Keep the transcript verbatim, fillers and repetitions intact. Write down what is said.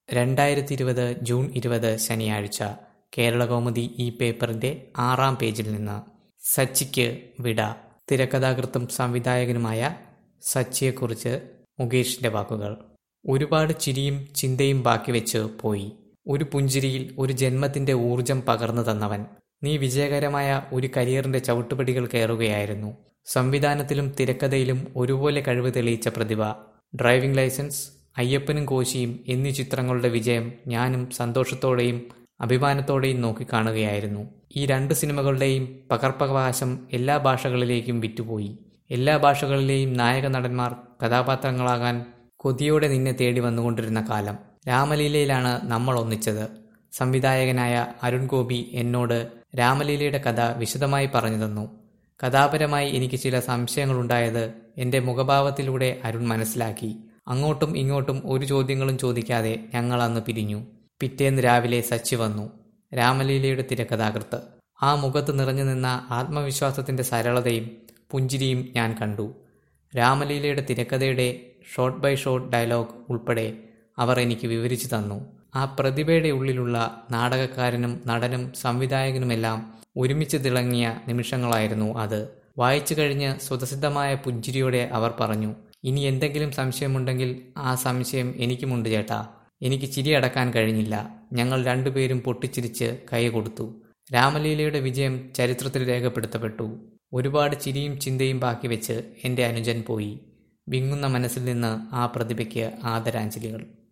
രണ്ടായിരത്തി ഇരുപത് ജൂൺ ഇരുപത് ശനിയാഴ്ച കേരളകൗമുദി ഈ പേപ്പറിന്റെ ആറാം പേജിൽ നിന്ന് സച്ചിക്ക് വിട. തിരക്കഥാകൃത്തും സംവിധായകനുമായ സച്ചിയെക്കുറിച്ച് മുകേഷിന്റെ വാക്കുകൾ. ഒരുപാട് ചിരിയും ചിന്തയും ബാക്കിവെച്ച് പോയി. ഒരു പുഞ്ചിരിയിൽ ഒരു ജന്മത്തിന്റെ ഊർജം പകർന്നു തന്നവൻ. നീ വിജയകരമായ ഒരു കരിയറിന്റെ ചവിട്ടുപടികൾ കയറുകയായിരുന്നു. സംവിധാനത്തിലും തിരക്കഥയിലും ഒരുപോലെ കഴിവ് തെളിയിച്ച പ്രതിഭ. ഡ്രൈവിംഗ് ലൈസൻസ്, അയ്യപ്പനും കോശിയും എന്നീ ചിത്രങ്ങളുടെ വിജയം ഞാനും സന്തോഷത്തോടെയും അഭിമാനത്തോടെയും നോക്കിക്കാണുകയായിരുന്നു. ഈ രണ്ട് സിനിമകളുടെയും പകർപ്പവകാശം എല്ലാ ഭാഷകളിലേക്കും വിറ്റുപോയി. എല്ലാ ഭാഷകളിലെയും നായക നടന്മാർ കഥാപാത്രങ്ങളാകാൻ കൊതിയോടെ നിന്നെ തേടി വന്നുകൊണ്ടിരുന്ന കാലം. രാമലീലയിലാണ് നമ്മൾ ഒന്നിച്ചത്. സംവിധായകനായ അരുൺ ഗോപി എന്നോട് രാമലീലയുടെ കഥ വിശദമായി പറഞ്ഞു തന്നു. കഥാപരമായി എനിക്ക് ചില സംശയങ്ങളുണ്ടായത് എൻ്റെ മുഖഭാവത്തിലൂടെ അരുൺ മനസ്സിലാക്കി. അങ്ങോട്ടും ഇങ്ങോട്ടും ഒരു ചോദ്യങ്ങളും ചോദിക്കാതെ ഞങ്ങൾ അന്ന് പിരിഞ്ഞു. പിറ്റേന്ന് രാവിലെ സച്ചി വന്നു, രാമലീലയുടെ തിരക്കഥാകൃത്ത്. ആ മുഖത്ത് നിറഞ്ഞു നിന്ന ആത്മവിശ്വാസത്തിന്റെ സരളതയും പുഞ്ചിരിയും ഞാൻ കണ്ടു. രാമലീലയുടെ തിരക്കഥയുടെ ഷോട്ട് ബൈ ഷോട്ട് ഡയലോഗ് ഉൾപ്പെടെ അവർ എനിക്ക് വിവരിച്ചു തന്നു. ആ പ്രതിഭയുടെ ഉള്ളിലുള്ള നാടകക്കാരനും നടനും സംവിധായകനുമെല്ലാം ഒരുമിച്ച് തിളങ്ങിയ നിമിഷങ്ങളായിരുന്നു അത്. വായിച്ചു കഴിഞ്ഞ് സ്വതസിദ്ധമായ പുഞ്ചിരിയോടെ അവർ പറഞ്ഞു, ഇനി എന്തെങ്കിലും സംശയമുണ്ടെങ്കിൽ ആ സംശയം എനിക്കുമുണ്ട് ചേട്ടാ. എനിക്ക് ചിരി അടക്കാൻ കഴിഞ്ഞില്ല. ഞങ്ങൾ രണ്ടുപേരും പൊട്ടിച്ചിരിച്ച് കൈ കൊടുത്തു. രാമലീലയുടെ വിജയം ചരിത്രത്തിൽ രേഖപ്പെടുത്തപ്പെട്ടു. ഒരുപാട് ചിരിയും ചിന്തയും ബാക്കി വെച്ച് എൻ്റെ അനുജൻ പോയി. വിങ്ങുന്ന മനസ്സിൽ നിന്ന് ആ പ്രതിഭയ്ക്ക് ആദരാഞ്ജലികൾ.